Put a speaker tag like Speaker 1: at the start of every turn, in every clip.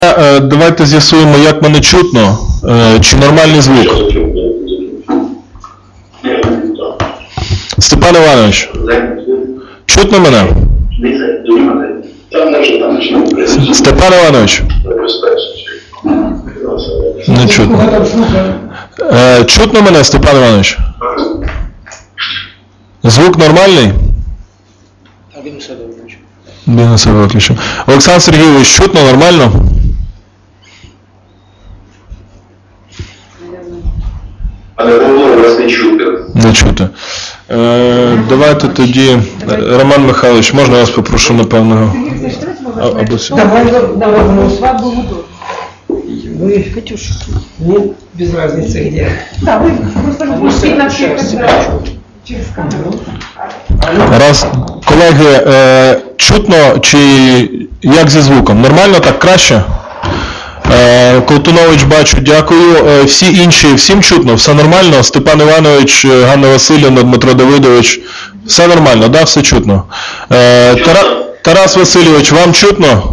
Speaker 1: Давайте з'ясуємо, як мене чутно, чи нормальний звук. Степан Іванович, чутно мене? Степан Іванович? Не чутно. Чутно мене, Степан Іванович? Звук нормальний? Він на себе виключив. Олександр Сергійович, чутно, нормально?
Speaker 2: Але голову вас не чути.
Speaker 1: Не чути. Давайте тоді, Роман Михайлович, можна я вас попрошу, напевно, або сюди?
Speaker 3: Давай на свадьбу буду. Вы, Катюша, мне без разницы где.
Speaker 4: Да, вы просто будете на всех через камеру.
Speaker 1: Раз, колеги, чутно чи як зі звуком? Нормально, так краще? Колтунович, бачу, дякую. Всі інші, всім чутно? Все нормально? Степан Іванович, Ганна Васильівна, Дмитро Давидович, все нормально, да? Все чутно? Тарас Васильович, вам чутно?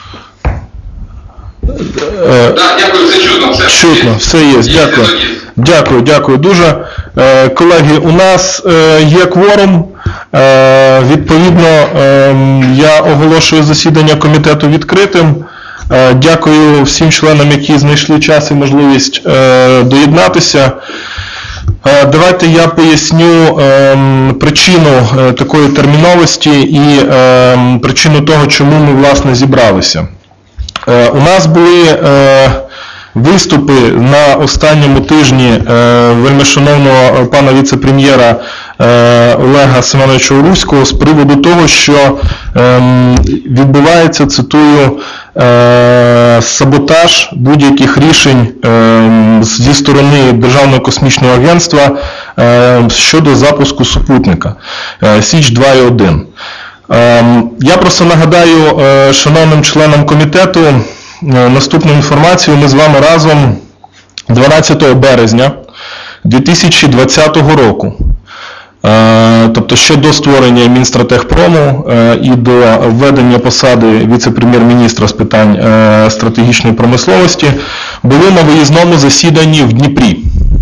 Speaker 2: Так, дякую, все чутно.
Speaker 1: Чутно, все є, дякую. Дякую дуже. Колеги, у нас є кворум. Відповідно, я оголошую засідання комітету відкритим. Дякую всім членам, які знайшли час і можливість доєднатися. Давайте я поясню причину такої терміновості і причину того, чому ми, власне, зібралися. У нас були виступи на останньому тижні вельмишановного пана віце-прем'єра Олега Семеновича Уруського з приводу того, що відбувається, цитую, саботаж будь-яких рішень зі сторони Державного космічного агентства щодо запуску супутника Січ-2 і 1. Я просто нагадаю шановним членам комітету наступну інформацію. Ми з вами разом 12 березня 2020 року, тобто ще до створення Мінстратегпрому і до введення посади віце-прем'єр-міністра з питань стратегічної промисловості, були на виїзному засіданні в Дніпрі,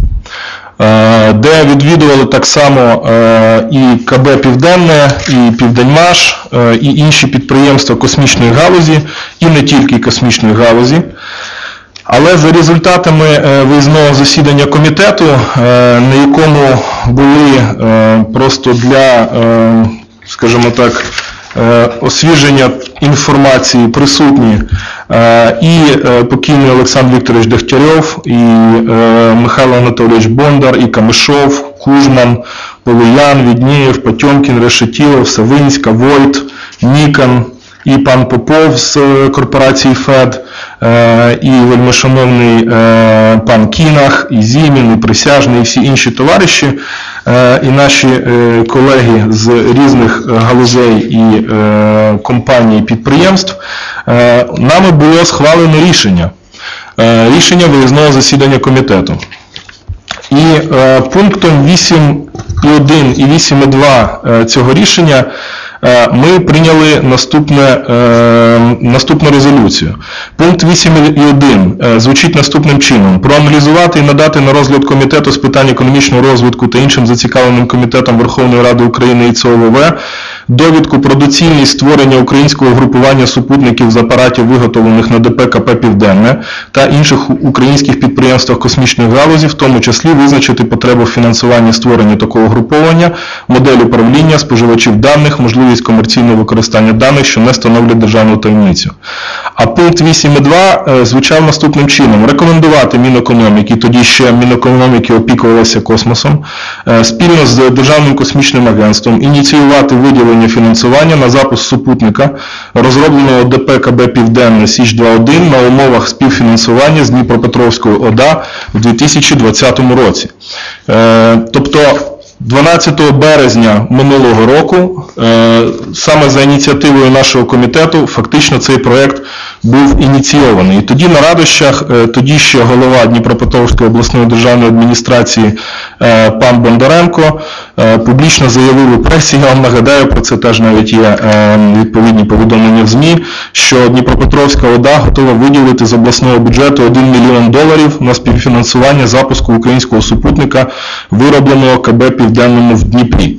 Speaker 1: де відвідували так само і КБ «Південне», і «Південмаш», і інші підприємства космічної галузі, і не тільки космічної галузі. Але за результатами виїзного засідання комітету, на якому були просто для, скажімо так, освіження інформації присутні і покійний Олександр Вікторович Дегтярьов, і Михайло Анатолійович Бондар, і Камишов, Кужман, Полуян, Віднієв, Потьомкін, Решетілов, Савинська, Войт, Нікон, і пан Попов з корпорації ФЕД, і вельмишановний пан Кінах, і Зімін, і Присяжний, і всі інші товариші, і наші колеги з різних галузей і компаній, і підприємств, нами було схвалено рішення виїзного засідання комітету. І пунктом 8.1 і 8.2 цього рішення ми прийняли наступну резолюцію. Пункт 8.1 звучить наступним чином. Проаналізувати і надати на розгляд Комітету з питань економічного розвитку та іншим зацікавленим комітетам Верховної Ради України і ЦОВВ довідку про доцільність створення українського групування супутників з апаратів, виготовлених на ДП КП «Південне» та інших українських підприємствах космічної галузі, в тому числі визначити потребу фінансування створення такого груповання, модель управління, споживачів даних, можливість комерційного використання даних, що не становлять державну таємницю. А пункт 8.2 звучав наступним чином. Рекомендувати Мінекономіки, тоді ще Мінекономіки опікувалося космосом, спільно з Державним космічним агентством ініціювати виділення фінансування на запуск супутника, розробленого ДП КБ «Південне» Січ-2-1 на умовах співфінансування з Дніпропетровської ОДА в 2020 році. Тобто 12 березня минулого року, саме за ініціативою нашого комітету, фактично цей проєкт був ініційований. І тоді на радощах, тоді ще голова Дніпропетровської обласної державної адміністрації пан Бондаренко публічно заявив у пресі, я вам нагадаю, про це теж навіть є відповідні повідомлення в ЗМІ, що Дніпропетровська ОДА готова виділити з обласного бюджету $1 мільйон на співфінансування запуску українського супутника, виробленого КБ «Південному» в Дніпрі.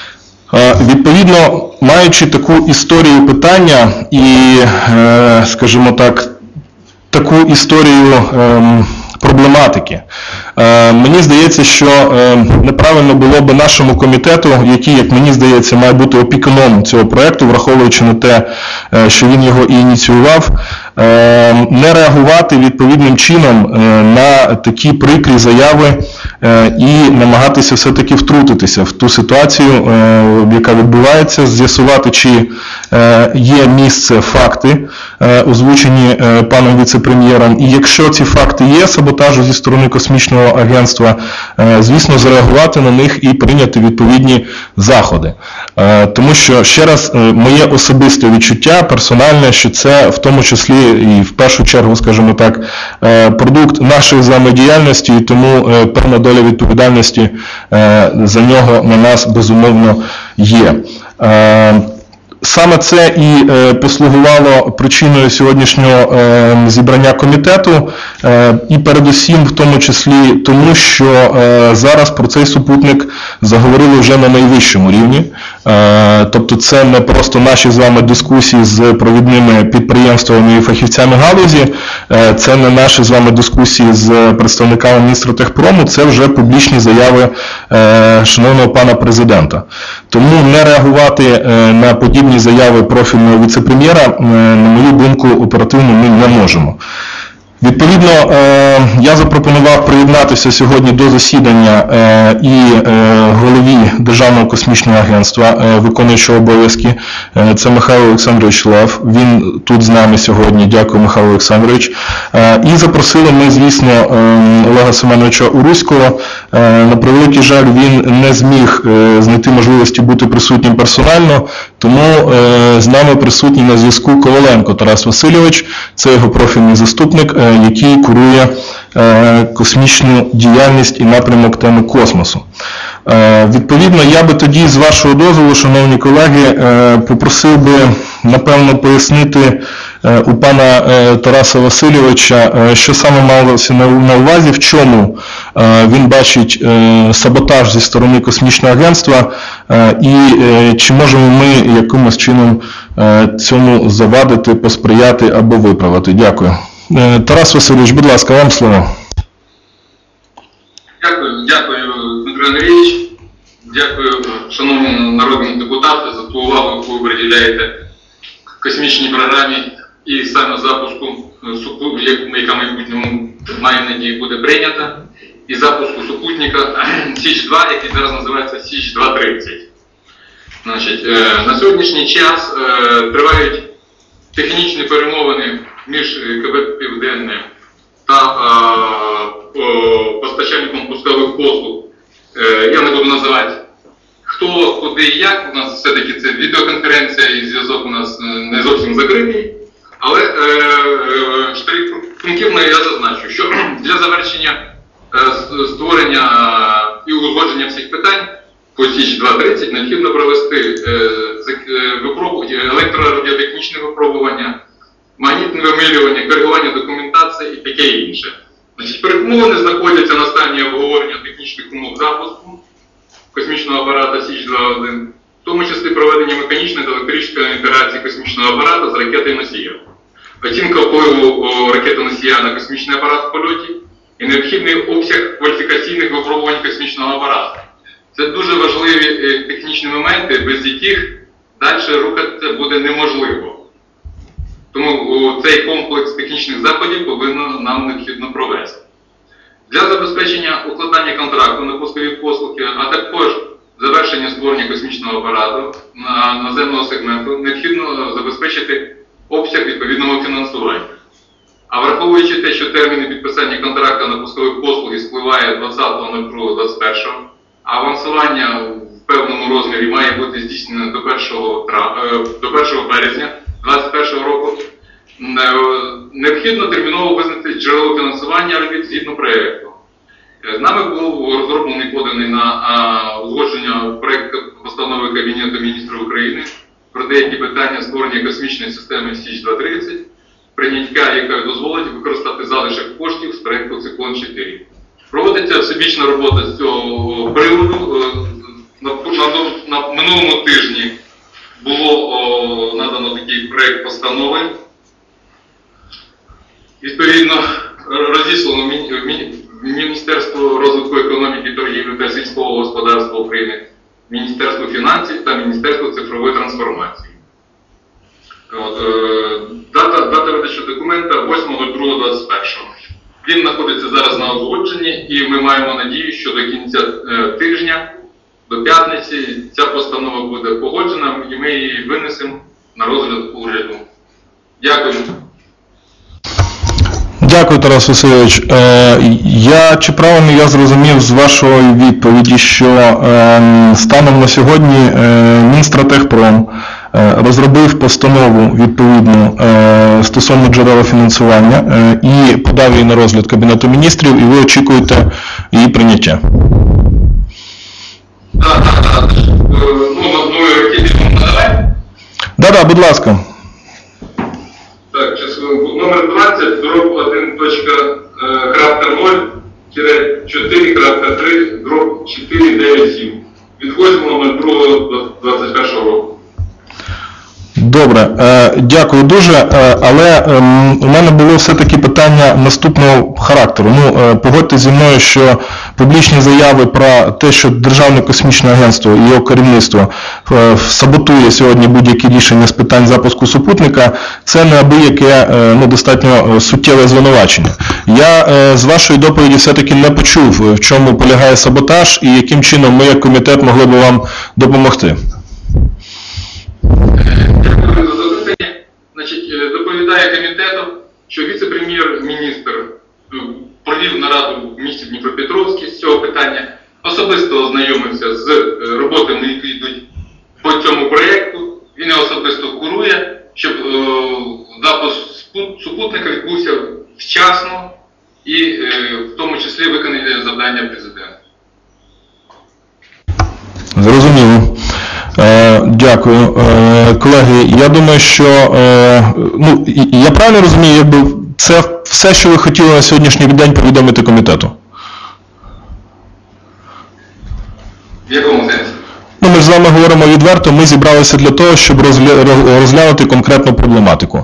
Speaker 1: Відповідно, маючи таку історію питання і, скажімо так, таку історію проблематики, мені здається, що неправильно було би нашому комітету, який, як мені здається, має бути опікуном цього проєкту, враховуючи на те, що він його і ініціював, не реагувати відповідним чином на такі прикрі заяви і намагатися все-таки втрутитися в ту ситуацію, яка відбувається, з'ясувати, чи є місце факти, озвучені паном віце-прем'єром, і якщо ці факти є саботажу зі сторони космічного агентства, звісно, зареагувати на них і прийняти відповідні заходи. Тому що, ще раз, моє особисте відчуття, персональне, що це в тому числі і в першу чергу, скажімо так, продукт нашої взаємодіяльності, і тому певна доля відповідальності за нього на нас, безумовно, є. Саме це і послугувало причиною сьогоднішнього зібрання комітету, і передусім в тому числі тому, що зараз про цей супутник заговорили вже на найвищому рівні. Тобто це не просто наші з вами дискусії з провідними підприємствами і фахівцями галузі, це не наші з вами дискусії з представниками Мінстратегпрому, це вже публічні заяви шановного пана президента. Тому не реагувати на подібні заяви профільного віце-прем'єра, на мою думку, оперативно ми не можемо. Відповідно, я запропонував приєднатися сьогодні до засідання і голові Державного космічного агентства, виконуючого обов'язки, це Михайло Олександрович Лев, він тут з нами сьогодні, дякую, Михайло Олександрович. І запросили ми, звісно, Олега Семеновича Уруського. На превеликий жаль, він не зміг знайти можливості бути присутнім персонально, тому з нами присутній на зв'язку Коваленко Тарас Васильович, це його профільний заступник, який курує космічну діяльність і напрямок теми космосу. Відповідно, я би тоді, з вашого дозволу, шановні колеги, попросив би, напевно, пояснити у пана Тараса Васильовича, що саме малося на увазі, в чому він бачить саботаж зі сторони космічного агентства, і чи можемо ми якимось чином цьому завадити, посприяти або виправити. Дякую. Тарас Васильович, будь ласка, вам слово.
Speaker 2: Дякую, Дмитро Андрійович. Дякую, шановні народні депутати, за ту увагу, яку ви приділяєте космічній програмі і саме запуску, яка в майбутньому, має надію, буде прийнята, і запуску супутника Січ-2, який зараз називається Січ-2-30. Значить, на сьогоднішній час тривають технічні перемовини між КБ «Південне» та постачальником пускових послуг. Я не буду називати, хто, куди і як. У нас все-таки це відеоконференція і зв'язок у нас не зовсім закритий. Але пунктивно я зазначу, що для завершення створення і узгодження всіх питань по Січ-2-30 необхідно провести електрорадіотехнічне випробування, магнітне вимилювання, коригування документації і таке інше. Значить, перемовини знаходяться на стадії обговорення технічних умов запуску космічного апарата Січ-2-1, в тому числі проведення механічної та електричної інтеграції космічного апарата з ракетою-носієм, оцінка впливу ракети-носія на космічний апарат в польоті і необхідний обсяг кваліфікаційних випробувань космічного апарату. Це дуже важливі технічні моменти, без яких далі рухатися буде неможливо. Тому цей комплекс технічних заходів повинно нам необхідно провести. Для забезпечення укладання контракту на пускові послуги, а також завершення створення космічного апарату наземного сегменту, необхідно забезпечити обсяг відповідного фінансування. А враховуючи те, що терміни підписання контракту на пускові послуги спливає 20.02.21, а авансування в певному розмірі має бути здійснено до 1 березня 2021 року, Необхідно терміново визначити джерело фінансування робіт згідно проєкту. З нами був розроблений, поданий на узгодження проєкт постанови Кабінету міністрів України про деякі питання створення космічної системи Січ-230, прийняття якої дозволить використати залишок коштів з проєкту «Циклон-4». Проводиться всебічна робота з цього приводу. На минулому тижні було надано такий проєкт постанови. Відповідно, розіслано Міністерство розвитку економіки, торгівлі та сільського господарства України, Міністерство фінансів та Міністерство цифрової трансформації. Дата видачі документа 8.02.21. Він знаходиться зараз на узгодженні, і ми маємо надію, що до кінця тижня, до п'ятниці, ця постанова буде погоджена, і ми її винесемо на розгляд уряду. Дякую.
Speaker 1: Дякую, Тарас Васильович. Чи правильно я зрозумів з вашої відповіді, що станом на сьогодні Мінстратегпром розробив постанову відповідну стосовно джерела фінансування і подав її на розгляд Кабінету міністрів, і ви очікуєте її прийняття?
Speaker 2: Так.
Speaker 1: Так, будь ласка.
Speaker 2: Так, номер 20, дроб 1.0-4.3, дроб 497. Від 8.02.21 року.
Speaker 1: Добре, дякую дуже, але у мене було все-таки питання наступного характеру. Погодьте зі мною, що публічні заяви про те, що Державне космічне агентство і його керівництво саботує сьогодні будь-які рішення з питань запуску супутника, це неабияке достатньо суттєве звинувачення. Я з вашої доповіді все-таки не почув, в чому полягає саботаж і яким чином ми як комітет могли б вам допомогти.
Speaker 2: Дякую за запитання. Доповідає комітету, що віце-прем'єр-міністр провів нараду в місті Дніпропетровській з цього питання, особисто ознайомився з роботами, які йдуть по цьому проєкту. Він його особисто курує, щоб запуск супутника відбувся вчасно і в тому числі виконання завдання президента.
Speaker 1: Зрозуміло. Дякую. Колеги, я думаю, що, я правильно розумію, це все, що ви хотіли на сьогоднішній день повідомити комітету?
Speaker 2: В якому сенсі?
Speaker 1: Ми ж з вами говоримо відверто, ми зібралися для того, щоб розглянути конкретну проблематику.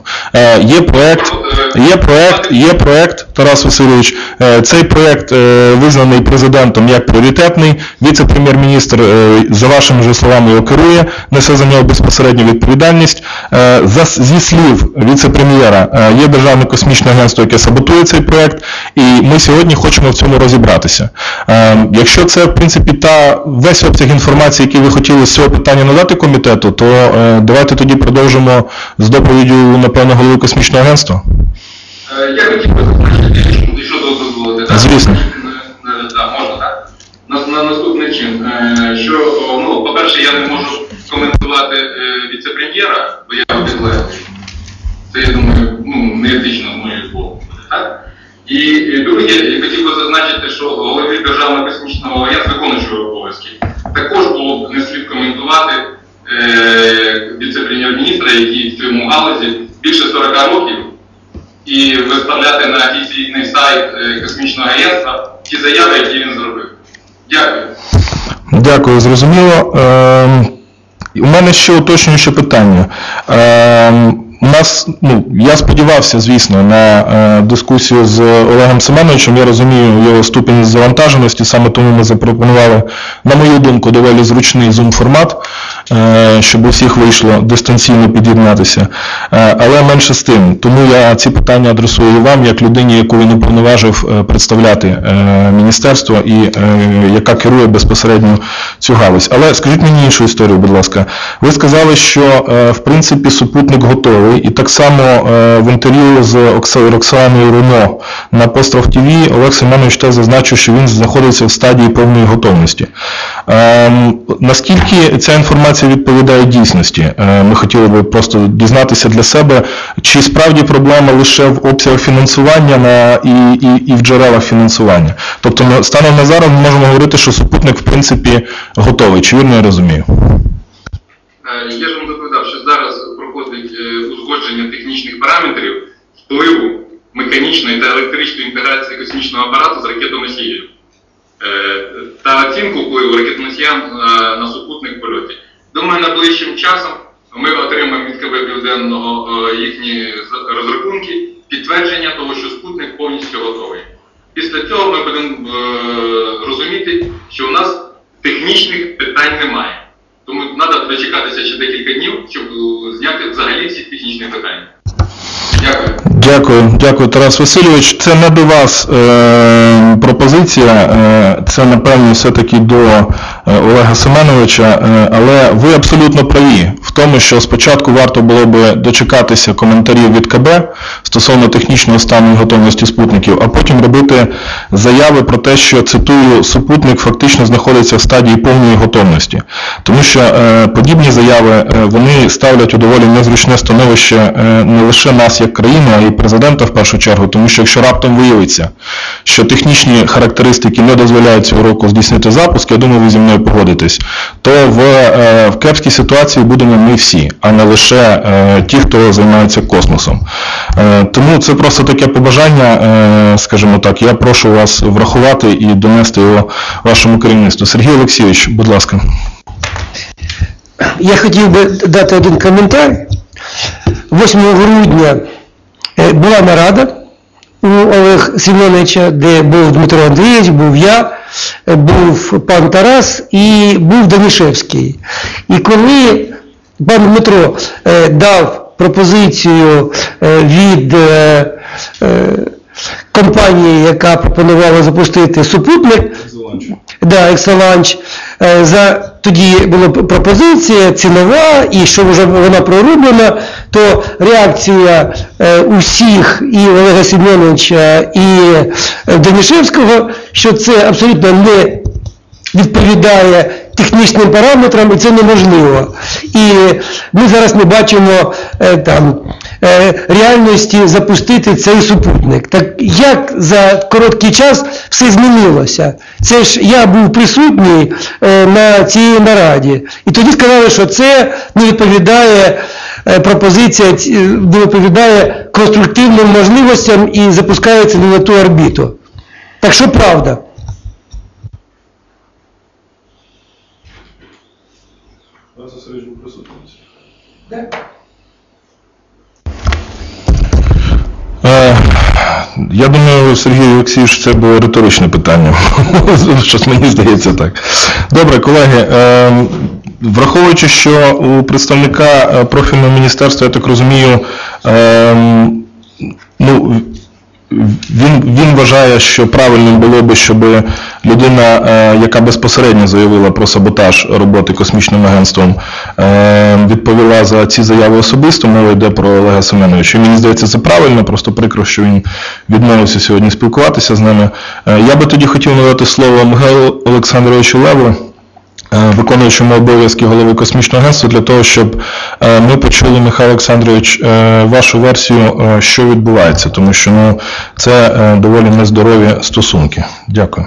Speaker 1: Є проект, Тарас Васильович, цей проект визнаний президентом як пріоритетний, віце-прем'єр-міністр, за вашими ж словами, його керує, несе за нього безпосередню відповідальність. Зі слів віце-прем'єра, є Державне космічне агентство, яке саботує цей проект, і ми сьогодні хочемо в цьому розібратися. Якщо це, в принципі, весь обсяг інформації, який ви хотіли з цього питання надати комітету, то давайте тоді продовжимо з доповіддю, напевно, голови космічного агентства.
Speaker 2: Я хотів би зазначити, якщо дозволити, так?
Speaker 1: Звісно.
Speaker 2: Так, можна, так? На наступний чин, що, по-перше, я не можу коментувати віце-прем'єра, бо я підлеглий. Це, я думаю, неетично з моєї боку, так? І друге, я хотів би зазначити, що голові Державного космічного агентства, виконуючого обов'язки, також було б не слід коментувати віце-прем'єр-міністра, який в цьому галузі більше 40 років, і виставляти на офіційний сайт космічного агентства ті заяви, які він зробив. Дякую.
Speaker 1: Дякую, зрозуміло. У мене ще уточнююче питання. Я сподівався, звісно, на дискусію з Олегом Семеновичем. Я розумію його ступінь завантаженості, саме тому ми запропонували, на мою думку, доволі зручний Zoom-формат, щоб у всіх вийшло дистанційно під'єднатися. Але менше з тим, тому я ці питання адресую вам, як людині, яку він уповноважив представляти міністерство і яка керує безпосередньо цю галузь. Але скажіть мені іншу історію, будь ласка. Ви сказали, що, в принципі, супутник готовий, і так само в інтерв'ю з Роксоланою Руно на Постров ТВ Олег Семенович теж зазначив, що він знаходиться в стадії повної готовності. Наскільки ця інформація відповідає дійсності? Ми хотіли би просто дізнатися для себе, чи справді проблема лише в обсягах фінансування і в джерелах фінансування. Тобто, станом на зараз ми можемо говорити, що супутник в принципі готовий. Чи вірно я розумію?
Speaker 2: Я ж вам доповідав, що зараз проходить узгодження технічних параметрів впливу механічної та електричної інтеграції космічного апарату з ракетоносієм та оцінку впливу ракетоносія на супутник в польоті. Думаю, найближчим часом ми отримаємо від КБ Південного їхні розрахунки, підтвердження того, що супутник повністю готовий. Після цього ми будемо розуміти, що у нас технічних питань немає. Тому треба дочекатися ще декілька днів, щоб зняти взагалі всі технічні питання. Дякую.
Speaker 1: Дякую, Тарас Васильович. Це не до вас пропозиція, це, напевно, все-таки до Олега Семеновича, але ви абсолютно праві в тому, що спочатку варто було би дочекатися коментарів від КБ стосовно технічного стану і готовності супутників, а потім робити заяви про те, що, цитую, супутник фактично знаходиться в стадії повної готовності. Тому що подібні заяви, вони ставлять у доволі незручне становище не лише нас як країну, а й президента в першу чергу, тому що якщо раптом виявиться, що технічні характеристики не дозволяють цього року здійснити запуск, я думаю, ви зі мною погодитесь, то в кепській ситуації будемо ми всі, а не лише ті, хто займається космосом. Тому це просто таке побажання, скажімо так, я прошу вас врахувати і донести його вашому керівництву. Сергій Олексійович, будь ласка.
Speaker 3: Я хотів би дати один коментар. 8 грудня була нарада у Олега Семеновича, де був Дмитро Андрійович, був я, був пан Тарас і був Данішевський. І коли пан Дмитро дав пропозицію від компанії, яка пропонувала запустити супутник, Екселанч, тоді була пропозиція цінова, і що вже вона пророблена, то реакція усіх, і Олега Семеновича, і Данішевського, що це абсолютно не відповідає технічним параметрам, і це неможливо. І ми зараз не бачимо реальності запустити цей супутник. Так як за короткий час все змінилося? Це ж я був присутній на цій нараді. І тоді сказали, що це не відповідає пропозиція, не відповідає конструктивним можливостям і запускається не на ту орбіту. Так що правда?
Speaker 1: Я думаю, Сергій Олексійович, це було риторичне питання. Щось мені здається так. Добре, колеги, враховуючи, що у представника профільного міністерства, я так розумію, він вважає, що правильним було би, щоб людина, яка безпосередньо заявила про саботаж роботи космічним агентством, відповіла за ці заяви особисто, мова йде про Олега Семеновича. Мені здається, це правильно, просто прикро, що він відмовився сьогодні спілкуватися з нами. Я би тоді хотів надати слово Михайлу Олександровичу Леву, виконуючому обов'язки голови космічного агентства, для того, щоб ми почули, Михайло Олександрович, вашу версію, що відбувається, тому що це доволі нездорові стосунки. Дякую.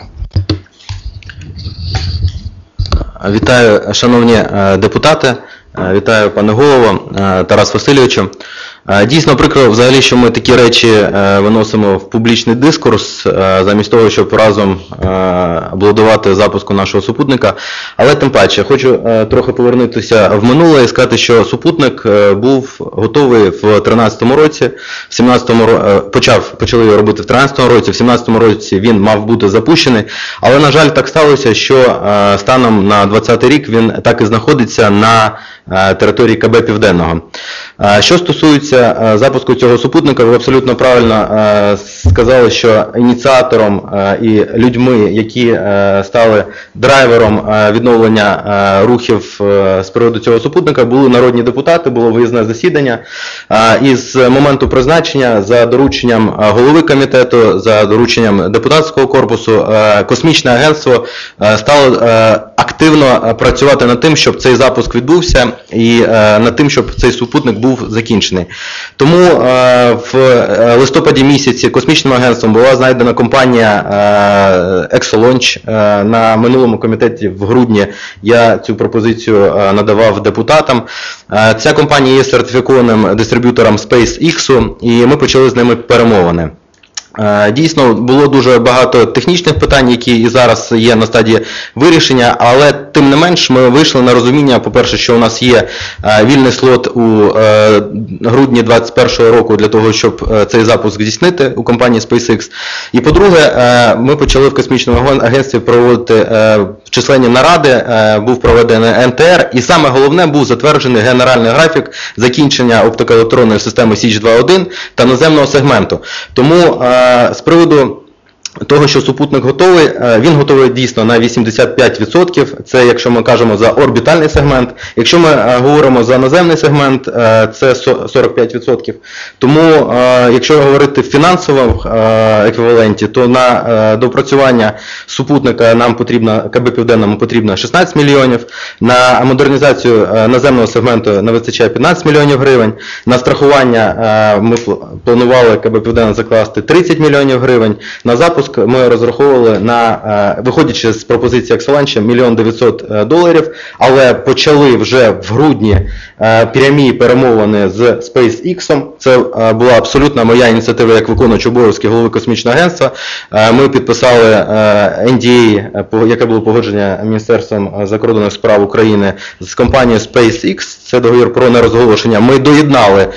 Speaker 5: Вітаю, шановні депутати, вітаю, пане голово, Тарас Васильовичу. Дійсно прикро взагалі, що ми такі речі виносимо в публічний дискурс, замість того, щоб разом аплодувати запуску нашого супутника. Але тим паче, хочу трохи повернутися в минуле і сказати, що супутник був готовий в 2013 році, почали його робити в 2013 році, в 2017 році він мав бути запущений. Але, на жаль, так сталося, що станом на 2020 рік він так і знаходиться на території КБ Південного. Що стосується запуску цього супутника, ви абсолютно правильно сказали, що ініціатором і людьми, які стали драйвером відновлення рухів з приводу цього супутника, були народні депутати, було виїзне засідання. І з моменту призначення, за дорученням голови комітету, за дорученням депутатського корпусу, космічне агентство стало активно працювати над тим, щоб цей запуск відбувся і над тим, щоб цей супутник був закінчений. Тому в листопаді місяці космічним агентством була знайдена компанія Exolaunch. На минулому комітеті в грудні я цю пропозицію надавав депутатам. Ця компанія є сертифікованим дистриб'ютором SpaceX, і ми почали з ними перемовини. Дійсно, було дуже багато технічних питань, які і зараз є на стадії вирішення, але тим не менш ми вийшли на розуміння, по-перше, що у нас є вільний слот у грудні 2021 року для того, щоб цей запуск здійснити у компанії SpaceX. І по-друге, ми почали в космічному агентстві проводити численні наради, був проведений НТР, і саме головне, був затверджений генеральний графік закінчення оптикоелектронної системи Січ 2.1 та наземного сегменту. Тому з приводу того, що супутник готовий, він готовий дійсно на 85%, це якщо ми кажемо за орбітальний сегмент. Якщо ми говоримо за наземний сегмент, це 45%. Тому, якщо говорити в фінансовому еквіваленті, то на допрацювання супутника нам потрібно, КБ Південному потрібно 16 мільйонів, на модернізацію наземного сегменту не вистачає 15 мільйонів гривень, на страхування ми планували КБ Південне закласти 30 мільйонів гривень, на запуск ми розраховували на, виходячи з пропозиції Exolaunch, $1 900 000, але почали вже в грудні прямі перемовини з SpaceX. Це була абсолютно моя ініціатива як виконуючий обов'язки голови космічного агентства. Ми підписали NDA, яке було погодження Міністерством закордонних справ України з компанією SpaceX. Це договір про нерозголошення. Ми доєднали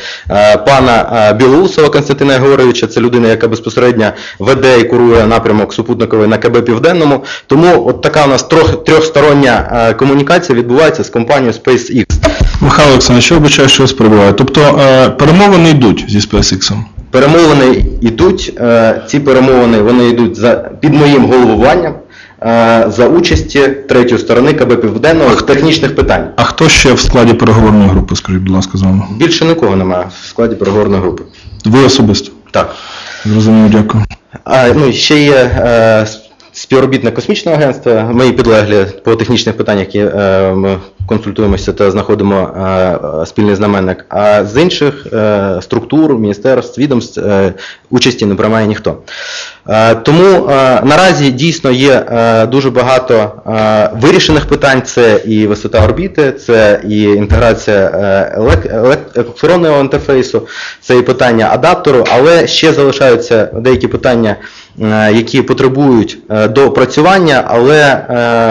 Speaker 5: пана Білоусова Константина Єгоровича, це людина, яка безпосередньо веде і курує напрямок супутниковий на КБ Південному. Тому от така у нас трьохстороння комунікація відбувається з компанією SpaceX.
Speaker 1: Михайло Олександрович, що вибачаю, що вас перебуває? Тобто перемовини йдуть зі SpaceX?
Speaker 5: Перемовини йдуть, ці перемовини вони йдуть під моїм головуванням, за участі третьої сторони КБ Південного в технічних питань.
Speaker 1: А хто ще в складі переговорної групи, скажіть, будь ласка, з вами?
Speaker 5: Більше нікого немає в складі переговорної групи.
Speaker 1: Ви особисто?
Speaker 5: Так.
Speaker 1: Зрозуміло, дякую.
Speaker 5: Ну, ще є співробітник космічного агентства, мої підлеглі по технічних питаннях, які ми консультуємося та знаходимо спільний знаменник. А з інших структур, міністерств, відомств участі не приймає ніхто. Тому наразі дійсно є дуже багато вирішених питань. Це і висота орбіти, це і інтеграція електронного інтерфейсу, це і питання адаптеру, але ще залишаються деякі питання, які потребують доопрацювання, але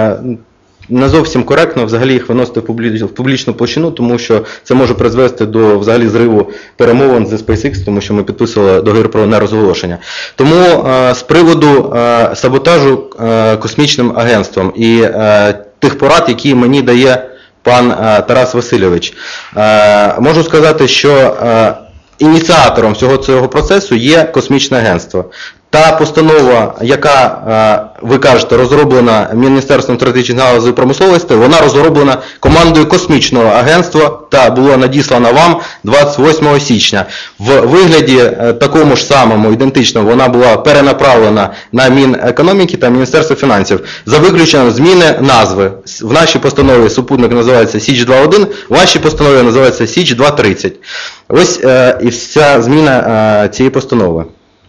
Speaker 5: не зовсім коректно взагалі їх виносити в публічну площину, тому що це може призвести до взагалі зриву перемовин з SpaceX, тому що ми підписували договір про нерозголошення. Тому з приводу саботажу космічним агентством і тих порад, які мені дає пан Тарас Васильович, можу сказати, що ініціатором всього цього процесу є космічне агентство. Та постанова, яка, ви кажете, розроблена Міністерством стратегічних галузей промисловості, вона розроблена командою космічного агентства та була надіслана вам 28 січня. В вигляді такому ж самому, ідентичному, вона була перенаправлена на Мінекономіки та Міністерство фінансів. За виключенням зміни назви. В нашій постанові супутник називається Січ 2.1, в вашій постанові називається Січ 2.30. Ось і вся зміна цієї постанови.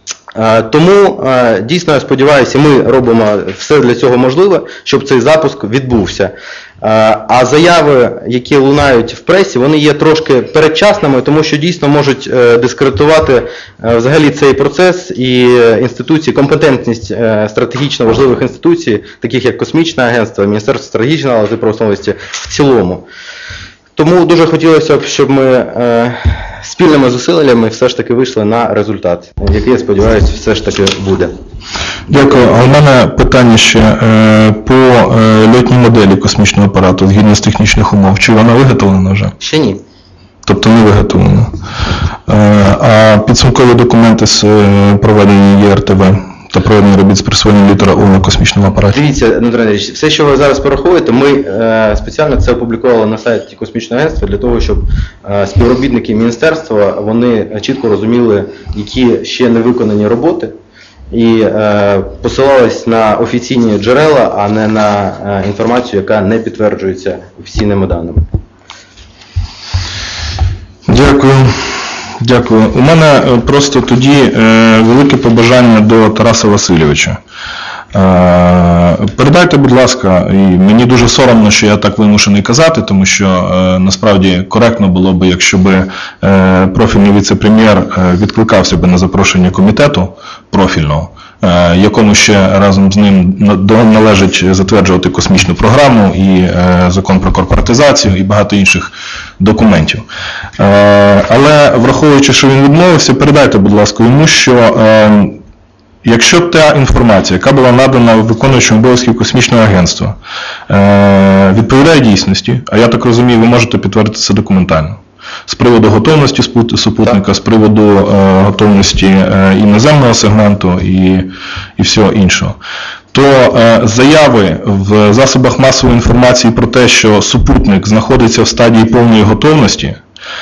Speaker 5: Тому дійсно я сподіваюся, ми робимо все для цього можливе, щоб цей запуск відбувся. А заяви, які лунають в пресі, вони є трошки передчасними, тому що дійсно можуть дискредитувати взагалі цей процес і інституції, компетентність стратегічно важливих інституцій, таких як Космічне агентство, Міністерство стратегічної галузі промисловості в цілому. Тому дуже хотілося б, щоб ми спільними зусиллями все ж таки вийшли на результат, який, я сподіваюся, все ж таки буде.
Speaker 1: Дякую. А у мене питання ще по льотній моделі космічного апарату згідно з технічних умов. Чи вона виготовлена вже?
Speaker 5: Ще ні.
Speaker 1: Тобто не виготовлена. А підсумкові документи з проведення ЄРТВ та проведення робіт з присвоєнням літера О на космічному апараті?
Speaker 5: Дивіться, Дмитро Андрійович, все, що ви зараз порахуєте, ми спеціально це опублікували на сайті Космічного агентства для того, щоб співробітники міністерства, вони чітко розуміли, які ще не виконані роботи, і посилались на офіційні джерела, а не на інформацію, яка не підтверджується офіційними даними.
Speaker 1: Дякую. Дякую. У мене просто тоді велике побажання до Тараса Васильовича. Передайте, будь ласка, і мені дуже соромно, що я так вимушений казати, тому що насправді коректно було б, якщо б профільний віце-прем'єр відкликався б на запрошення комітету профільного, якому ще разом з ним належить затверджувати космічну програму і закон про корпоратизацію і багато інших документів. Але враховуючи, що він відмовився, передайте, будь ласка, йому, що якщо та інформація, яка була надана виконуючим обов'язків космічного агентства, відповідає дійсності, а я так розумію, ви можете підтвердити це документально, з приводу готовності супутника, з приводу готовності і наземного сегменту і всього іншого, то заяви в засобах масової інформації про те, що супутник знаходиться в стадії повної готовності,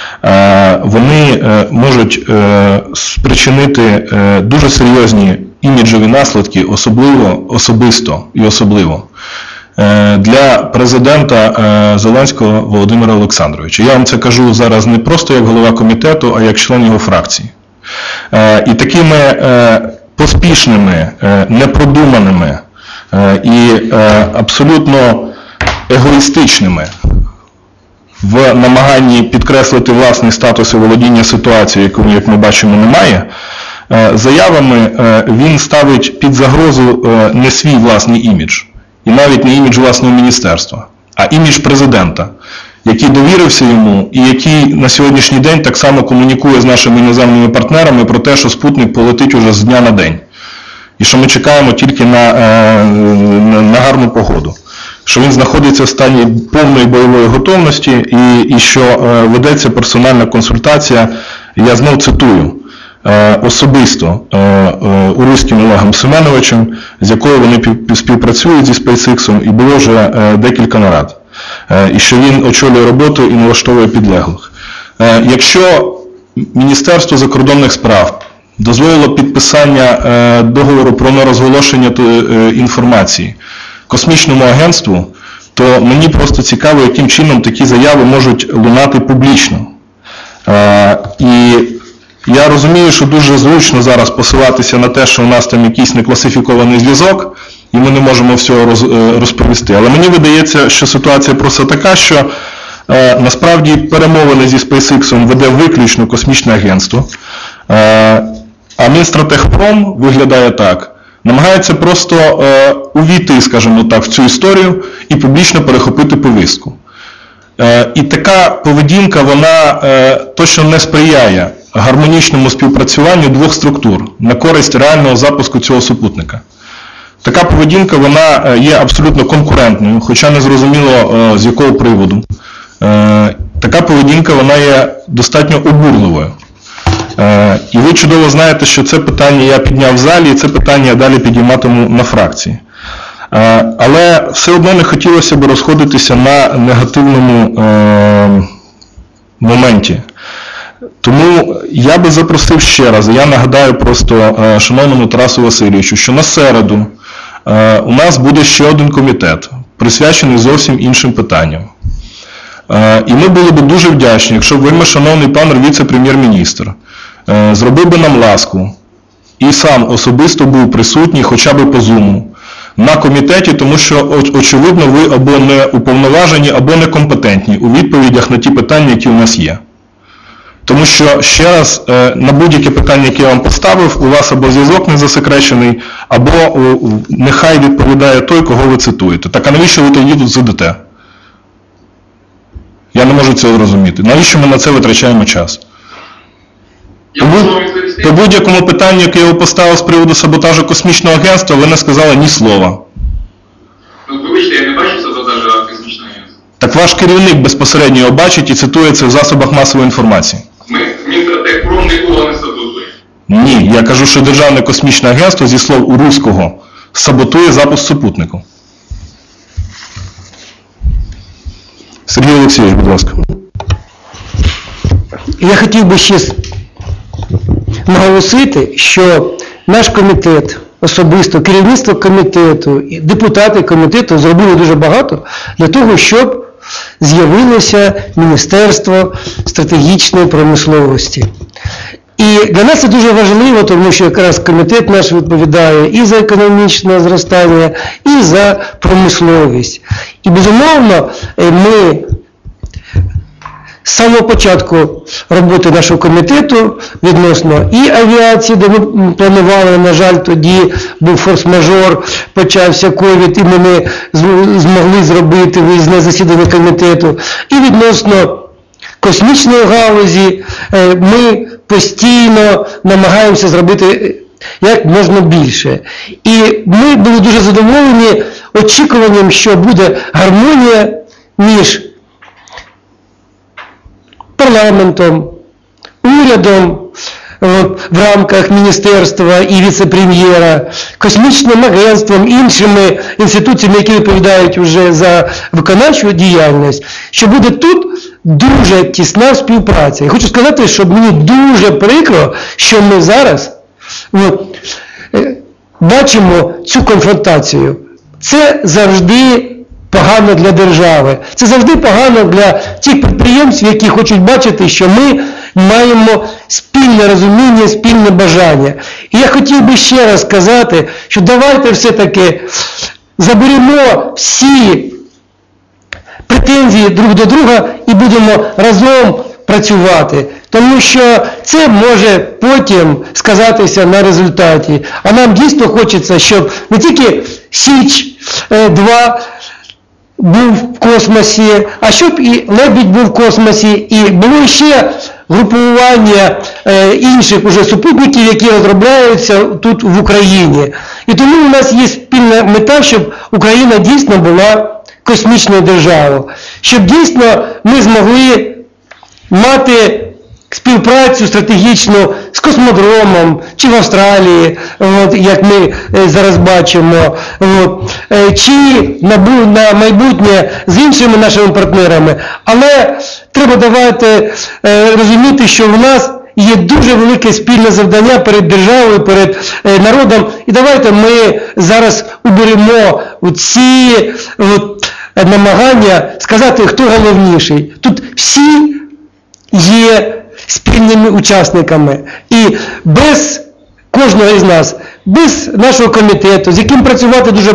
Speaker 1: вони можуть спричинити дуже серйозні іміджові наслідки, особисто і особливо для президента Зеленського Володимира Олександровича. Я вам це кажу зараз не просто як голова комітету, а як член його фракції. І такими поспішними, непродуманими і абсолютно егоїстичними в намаганні підкреслити власний статус і володіння ситуацією, яку, як ми бачимо, немає, заявами він ставить під загрозу не свій власний імідж, і навіть не імідж власного міністерства, а імідж президента, який довірився йому і який на сьогоднішній день так само комунікує з нашими іноземними партнерами про те, що спутник полетить уже з дня на день. І що ми чекаємо тільки на гарну погоду. Що він знаходиться в стані повної бойової готовності і що ведеться персональна консультація, я знов цитую, особисто Уруським Олегом Семеновичем, з якою вони співпрацюють зі SpaceX, і було вже декілька нарад. І що він очолює роботу і налаштовує підлеглих. Якщо Міністерство закордонних справ дозволило підписання договору про нерозголошення інформації космічному агентству, то мені просто цікаво, яким чином такі заяви можуть лунати публічно. І я розумію, що дуже зручно зараз посилатися на те, що у нас там якийсь некласифікований зв'язок, і ми не можемо всього розповісти. Але мені видається, що ситуація просто така, що насправді перемовини зі SpaceX веде виключно космічне агентство, а Мінстратегпром виглядає так. Намагається просто увійти, скажімо так, в цю історію і публічно перехопити повістку. І така поведінка, вона точно не сприяє гармонічному співпрацюванню двох структур на користь реального запуску цього супутника. Така поведінка, вона є абсолютно конкурентною, хоча не зрозуміло з якого приводу. Така поведінка, вона є достатньо обурливою. І ви чудово знаєте, що це питання я підняв в залі, і це питання я далі підійматиму на фракції. Але все одно не хотілося б розходитися на негативному моменті. Тому я би запросив ще раз, я нагадаю просто шановному Тарасу Васильовичу, що на середу у нас буде ще один комітет, присвячений зовсім іншим питанням. І ми були б дуже вдячні, якщо б ви, шановний пан віце-прем'єр-міністр, зробив би нам ласку і сам особисто був присутній хоча б по Zoom на комітеті, тому що, очевидно, ви або не уповноважені, або некомпетентні у відповідях на ті питання, які у нас є. Тому що, ще раз, на будь-яке питання, яке я вам поставив, у вас або зв'язок не засекречений, або нехай відповідає той, кого ви цитуєте. Так а навіщо ви тоді тут сидите? Я не можу цього зрозуміти. Навіщо ми на це витрачаємо час?
Speaker 2: Я можу вам відповісти
Speaker 1: По будь-якому питанню, яке я його поставив з приводу саботажу космічного агентства, ви не сказали ні слова.
Speaker 2: Ну, вибачте, я не бачу саботажа космічного агентства.
Speaker 1: Так ваш керівник безпосередньо його бачить і цитує це в засобах масової інформації.
Speaker 2: Мінстратегпром нікого не саботує.
Speaker 1: Ні, я кажу, що Державне космічне агентство, зі слов Уруського, саботує запуск супутнику. Сергій Олексійович, будь ласка.
Speaker 3: Я хотів би ще наголосити, що наш комітет, особисто керівництво комітету, і депутати комітету зробили дуже багато для того, щоб з'явилося Міністерство стратегічної промисловості. І для нас це дуже важливо, тому що якраз комітет наш відповідає і за економічне зростання, і за промисловість. І, безумовно, ми з самого початку роботи нашого комітету відносно і авіації, де ми планували, на жаль, тоді був форс-мажор, почався ковід, і ми не змогли зробити виїзне засідання комітету, і відносно космічної галузі ми постійно намагаємося зробити як можна більше. І ми були дуже задоволені очікуванням, що буде гармонія між парламентом, урядом в рамках міністерства і віце-прем'єра, космічним агентством, іншими інституціями, які відповідають вже за виконавчу діяльність, що буде тут дуже тісна співпраця. І хочу сказати, що мені дуже прикро, що ми зараз бачимо цю конфронтацію. Це завжди погано для держави. Це завжди погано для тих підприємців, які хочуть бачити, що ми маємо спільне розуміння, спільне бажання. І я хотів би ще раз сказати, що давайте все-таки заберемо всі претензії друг до друга і будемо разом працювати. Тому що це може потім сказатися на результаті. А нам дійсно хочеться, щоб не тільки Січ-2 був в космосі, а щоб і Лебідь був в космосі, і було ще групування інших уже супутників, які розробляються тут в Україні. І тому у нас є спільна мета, щоб Україна дійсно була космічною державою. Щоб дійсно ми змогли мати співпрацю стратегічну з космодромом, чи в Австралії, як ми зараз бачимо, чи на майбутнє з іншими нашими партнерами. Але треба давати розуміти, що в нас є дуже велике спільне завдання перед державою, перед народом. І давайте ми зараз уберемо ці намагання сказати, хто головніший. Тут всі є спільними учасниками. І без кожного із нас, без нашого комітету, з яким працювати дуже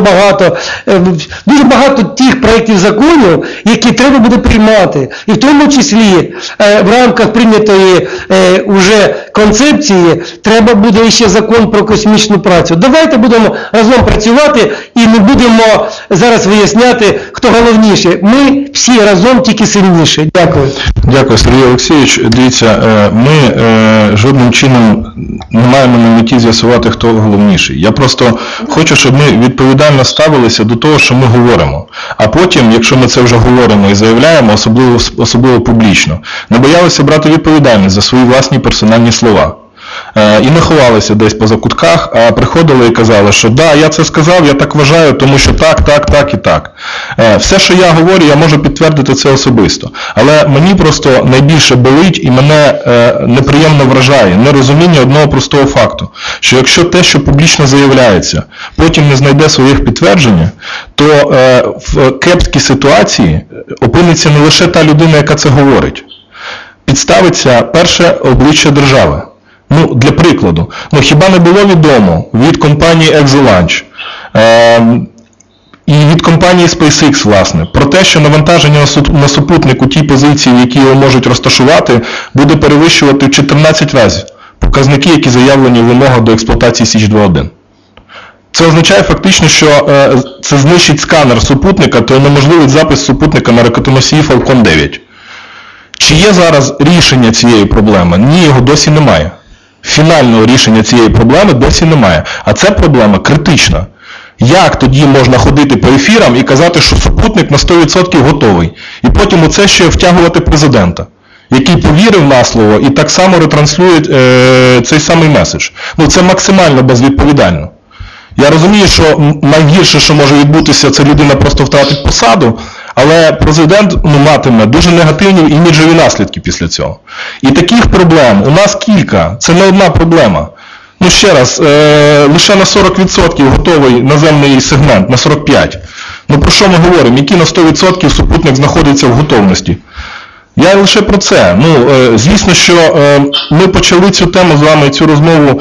Speaker 3: багато тих проєктів законів, які треба буде приймати. І в тому числі в рамках прийнятої уже концепції треба буде ще закон про космічну працю. Давайте будемо разом працювати і не будемо зараз виясняти, хто головніший. Ми всі разом тільки сильніші. Дякую.
Speaker 1: Дякую, Сергій Олексійович. Дивіться, ми жодним чином не маємо на меті з'ясувати, хто головніший. Я просто хочу, щоб ми відповідально ставилися до того, що ми говоримо. А потім, якщо ми це вже говоримо і заявляємо, особливо публічно, не боялися брати відповідальність за свої власні персональні слова. І не ховалися десь по закутках, а приходили і казали, що да, я це сказав, я так вважаю, тому що так і так. Все, що я говорю, я можу підтвердити це особисто. Але мені просто найбільше болить і мене неприємно вражає нерозуміння одного простого факту, що якщо те, що публічно заявляється, потім не знайде своїх підтверджень, то в кепській ситуації опиниться не лише та людина, яка це говорить. Підставиться перше обличчя держави. Для прикладу, хіба не було відомо від компанії ExoLaunch і від компанії SpaceX, власне, про те, що навантаження на супутник у тій позиції, в якій його можуть розташувати, буде перевищувати в 14 разів показники, які заявлені в вимогах до експлуатації Січ-2.1. Це означає фактично, що це знищить сканер супутника, то неможливий запис супутника на ракетоносії Falcon 9. Чи є зараз рішення цієї проблеми? Ні, його досі немає. Фінального рішення цієї проблеми досі немає. А це проблема критична. Як тоді можна ходити по ефірам і казати, що супутник на 100% готовий? І потім оце ще втягувати президента, який повірив на слово і так само ретранслює цей самий меседж. Ну, це максимально безвідповідально. Я розумію, що найгірше, що може відбутися, це людина просто втратить посаду, але президент матиме дуже негативні іміджові наслідки після цього. І таких проблем у нас кілька, це не одна проблема. Ну ще раз, лише на 40% готовий наземний сегмент, на 45%. Ну про що ми говоримо? Які на 100% супутник знаходиться в готовності? Я лише про це. Ну, звісно, що ми почали цю тему з вами, цю розмову,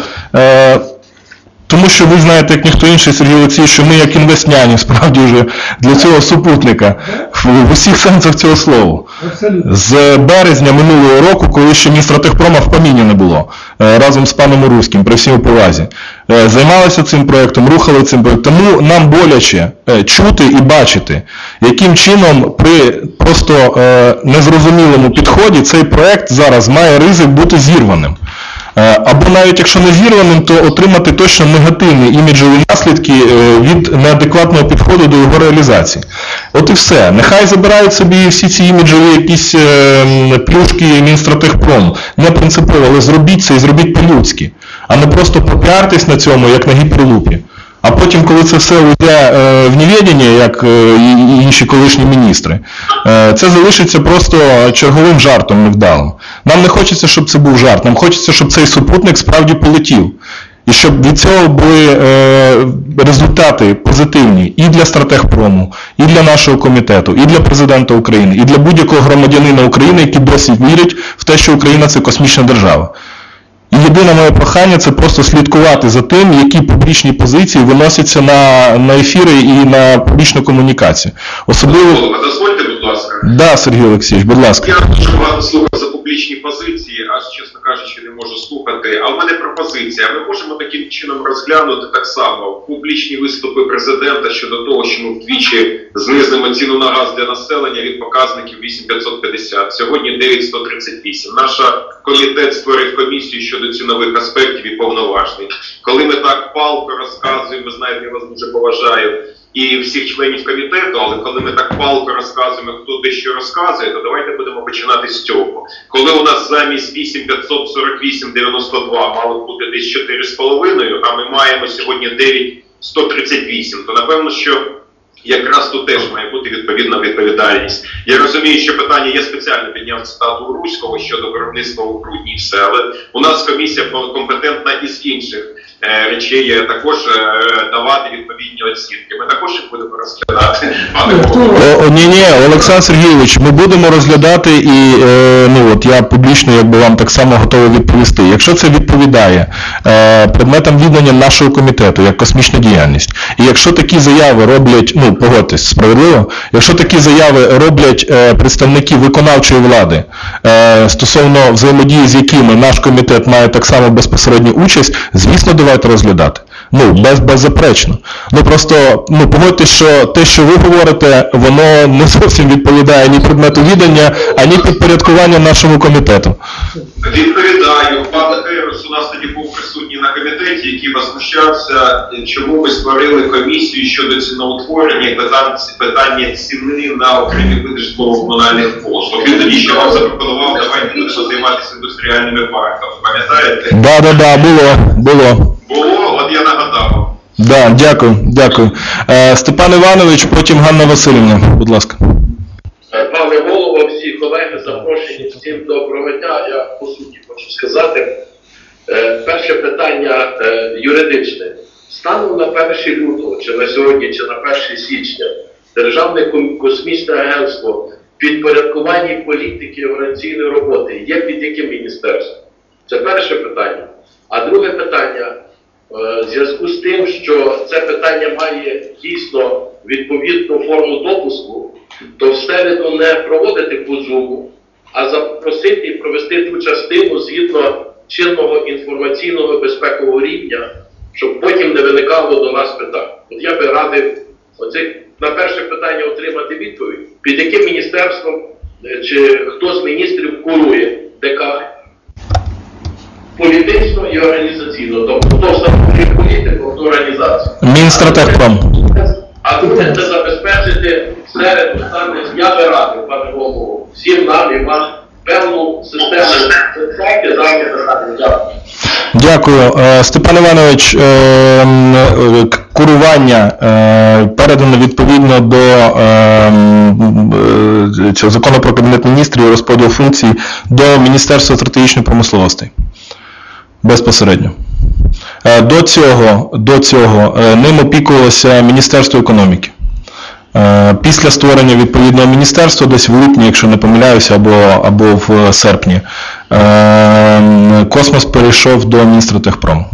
Speaker 1: тому що ви знаєте, як ніхто інший, Сергій Олексійович, що ми як інвестняні, справді вже, для цього супутника, в усіх сенсах цього слова. З березня минулого року, коли ще Мінстратегпрома в поміні не було, разом з паном Уруським, при всій повазі, займалися цим проєктом, рухали цим проєктом. Тому нам боляче чути і бачити, яким чином при просто незрозумілому підході цей проєкт зараз має ризик бути зірваним. Або навіть якщо не зірваним, то отримати точно негативні іміджові наслідки від неадекватного підходу до його реалізації. От і все. Нехай забирають собі всі ці іміджові якісь плюшки Мінстратегпром. Не принципово, але зробіть це і зробіть по-людськи. А не просто попіартись на цьому, як на гіперлупі. А потім, коли це все уйде в невідення, як і інші колишні міністри, це залишиться просто черговим жартом невдалим. Нам не хочеться, щоб це був жарт, нам хочеться, щоб цей супутник справді полетів. І щоб від цього були результати позитивні і для Стратегпрому, і для нашого комітету, і для президента України, і для будь-якого громадянина України, який досі вірить в те, що Україна – це космічна держава. І єдине моє прохання – це просто слідкувати за тим, які публічні позиції виносяться на ефіри і на публічну комунікацію. Особливо...
Speaker 6: Дозвольте, будь ласка.
Speaker 1: Да, Сергій Олексійович, будь ласка.
Speaker 6: Я дуже багато слухав за публічні позиції, аж, чесно кажучи, не можу слухати. А в мене пропозиція. Ми можемо таким чином розглянути так само публічні виступи президента щодо того, що ми вдвічі знизимо ціну на газ для населення від показників 8,550. Сьогодні 9,138. Наша комітет створив комісію щодо цінових аспектів і повноважень. Коли ми так палко розказуємо, ви знаєте, я вас дуже поважаю, і всіх членів комітету, але коли ми так палко розказуємо, хто де що розказує, то давайте будемо починати з цього. Коли у нас замість 8,548,92 мало бути десь 4,5, а ми маємо сьогодні 9,138, то напевно, що якраз тут теж має бути відповідна відповідальність. Я розумію, що питання, я спеціально підняв цитату Уруського щодо виробництва у грудні і все, але у нас комісія компетентна із інших речей також давати відповідні оцінки. Ми також їх будемо розглядати.
Speaker 1: Ні, Олександр Сергійович, ми будемо розглядати і от я публічно вам так само готовий відповісти. Якщо це відповідає предметам відання нашого комітету, як космічна діяльність, і якщо такі заяви роблять, погодьтесь, справедливо, якщо такі заяви роблять представники виконавчої влади, стосовно взаємодії з якими наш комітет має так само безпосередню участь, звісно, давайте розглядати. Беззаперечно. Просто, погодьтесь, що те, що ви говорите, воно не зовсім відповідає ні предмету відання, ані підпорядкування нашому комітету.
Speaker 6: Відповідаю. Пан Хейрус у нас тоді був присутній на комітеті, який возмущався, чому ми створили комісію щодо ціноутворення і питання ціни на окремі види житлово-комунальних послуг. Він тоді ще вам запропонував, давайте будемо займатися індустріальними парками. Пам'ятаєте?
Speaker 1: Да, було.
Speaker 6: Було, от я нагадав.
Speaker 1: Да, дякую. Степан Іванович, потім Ганна Василівна, будь ласка.
Speaker 7: Пане голово, всі колеги, запрошені, всім доброго дня. Я по суті хочу сказати. Перше питання юридичне. Станом на 1 лютого, чи на сьогодні, чи на 1 січня, Державне космічне агентство в підпорядкуванні політики і організаційної роботи є під яким міністерством? Це перше питання. А друге питання, в зв'язку з тим, що це питання має дійсно відповідну форму допуску, то в середу не проводити по Zoom, а запросити і провести ту частину згідно чинного інформаційного безпекового рівня, щоб потім не виникало до нас питань. От я би радив на перше питання отримати відповідь, під яким міністерством чи хто з міністрів курує ДК. політично і організаційно. Тобто, хто встановлює політику, хто організацію.
Speaker 1: Мінстратегпром.
Speaker 7: А друге, це забезпечити серед останніх, я би радив, пане голову, всім нам і вам певну систему безпеки зараз. Дякую.
Speaker 1: Дякую. Степан Іванович, курування передано відповідно до закону про Кабінет міністрів і розподіл функцій до Міністерства стратегічної промисловості. Безпосередньо. До цього ним опікувалося Міністерство економіки. Після створення відповідного міністерства, десь в липні, якщо не помиляюся, або в серпні, космос перейшов до Мінстратегпрому.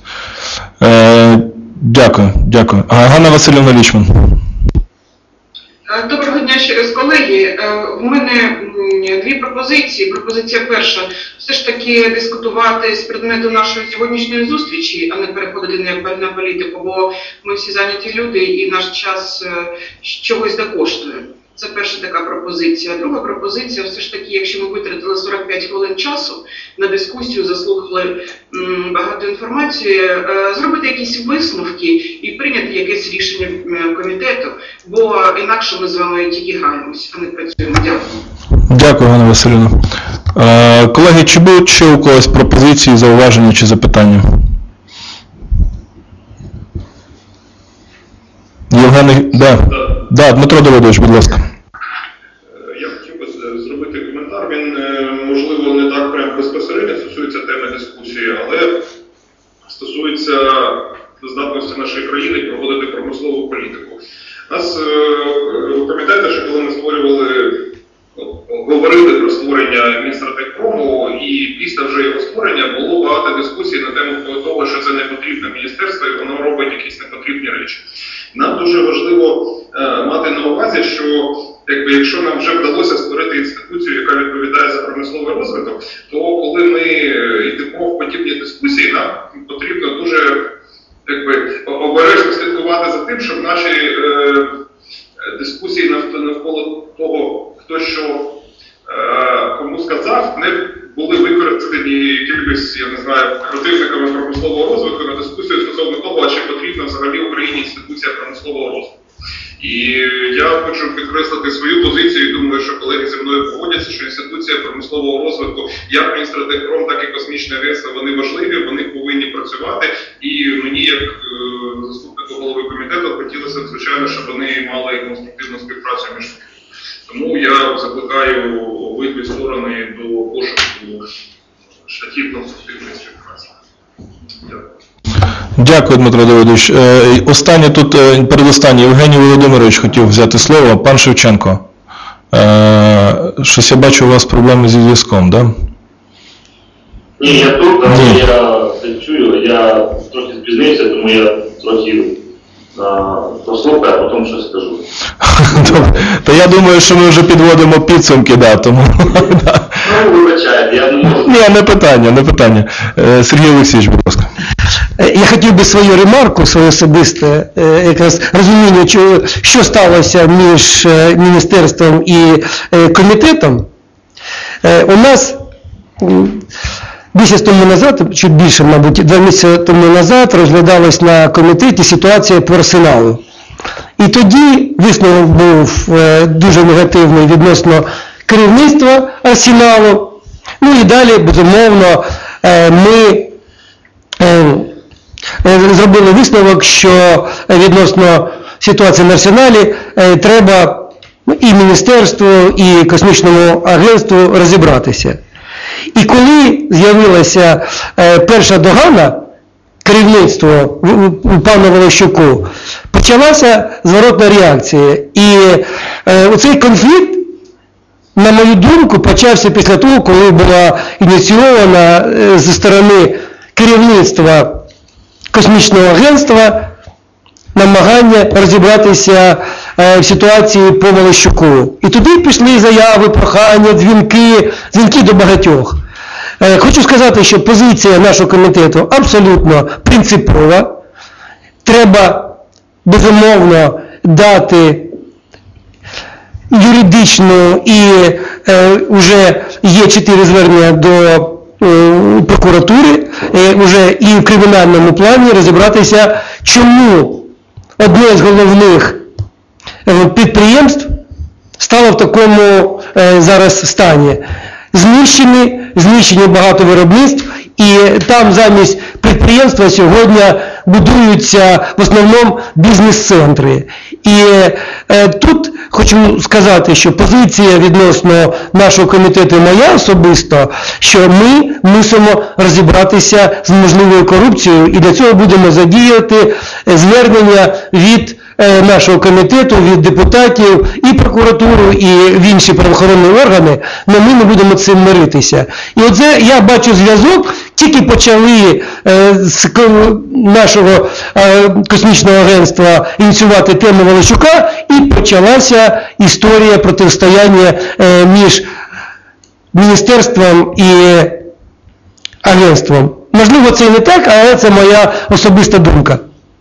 Speaker 1: Дякую. Ганна Василівна Лічман.
Speaker 4: Доброго дня ще раз, колеги. В мене дві пропозиції. Пропозиція перша – все ж таки дискутувати з предмету нашої сьогоднішньої зустрічі, а не переходити на політику, бо ми всі зайняті люди і наш час чогось докоштує. Це перша така пропозиція. Друга пропозиція, все ж таки, якщо ми витратили 45 хвилин часу на дискусію, заслухали багато інформації, зробити якісь висновки і прийняти якесь рішення комітету, бо інакше ми з вами тільки граємось, а не працюємо. Дякую.
Speaker 1: Дякую, Ганна Василівна. Колеги, чи будуть ще у когось пропозиції, зауваження чи запитання? Євгений, да, Дмитро Давидович, будь ласка.
Speaker 6: Я хотів би зробити коментар. Він, можливо, не так прям безпосередньо стосується теми дискусії, але стосується здатності нашої країни проводити промислову політику. Нас, ви пам'ятаєте, що коли ми говорили про створення Мінстратегпрому, і після вже його створення було багато дискусій на тему того, що це не потрібне міністерство і воно робить якісь непотрібні речі. Нам дуже важливо мати на увазі, що якщо нам вже вдалося створити інституцію, яка відповідає за промисловий розвиток, то коли ми йдемо в подібні дискусії, нам потрібно дуже обережно слідкувати за тим, щоб наші дискусії навколо того, хто що кому сказав, не були використані якимось, я не знаю, противниками промислового розвитку на дискусію стосовно того, чи потрібна взагалі Україні інституція промислового розвитку. І я хочу підкреслити свою позицію, і думаю, що колеги зі мною погодяться, що інституція промислового розвитку, як Мінстратегпром, так і Космічне агентство, вони важливі, вони повинні працювати. І мені, як заступнику голови комітету, хотілося, звичайно, щоб вони мали конструктивну співпрацю між собою. Тому я закликаю обидві сторони до пошуку шляхів конструктивної співпраці. Дякую.
Speaker 1: Дякую, Дмитро Давидович. Останнє тут, передостаннє, Євгеній Володимирович хотів взяти слово. Пан Шевченко, щось я бачу у вас проблеми зі зв'язком, так? Да?
Speaker 8: Ні, я тут, але я чую, я трохи спізнився, тому я трохи послухаю, а потім щось скажу.
Speaker 1: Та я думаю, що ми вже підводимо підсумки, да, тому...
Speaker 8: Ну, вибачайте, я не можу...
Speaker 1: Ні, не питання. Сергій Олексійович, будь ласка.
Speaker 3: Я хотів би свою ремарку, своє особисте якраз розуміння, що сталося між міністерством і комітетом. У нас місяць тому назад, чуть більше, мабуть, 2 місяці тому назад розглядалась на комітеті ситуація по Арсеналу. І тоді висновок був дуже негативний відносно керівництва Арсеналу. Ну і далі, безумовно, ми зробили висновок, що відносно ситуації на Арсеналі треба і міністерству, і Космічному агентству розібратися. І коли з'явилася перша догана, керівництво у пану Волощуку, почалася зворотна реакція. І оцей конфлікт, на мою думку, почався після того, коли була ініційована зі сторони керівництва Космічного агентства намагання розібратися в ситуації по Волощуку. І туди пішли заяви, прохання, дзвінки до багатьох. Хочу сказати, що позиція нашого комітету абсолютно принципова. Треба, безумовно, дати юридичну і вже є 4 звернення до прокуратури вже і в кримінальному плані розібратися, чому одне з головних підприємств стало в такому зараз стані. Знищені багато виробництв, і там замість підприємства сьогодні будуються в основному бізнес-центри. І тут хочу сказати, що позиція відносно нашого комітету і моя особисто, що ми мусимо розібратися з можливою корупцією, і для цього будемо задіяти звернення від нашого комітету, від депутатів і прокуратуру, і в інші правоохоронні органи, але ми не будемо цим миритися. І оце я бачу зв'язок, тільки почали з нашого космічного агентства ініціювати тему Волощука, і почалася історія протистояння між міністерством і агентством. Можливо, це і не так, але це моя особиста думка.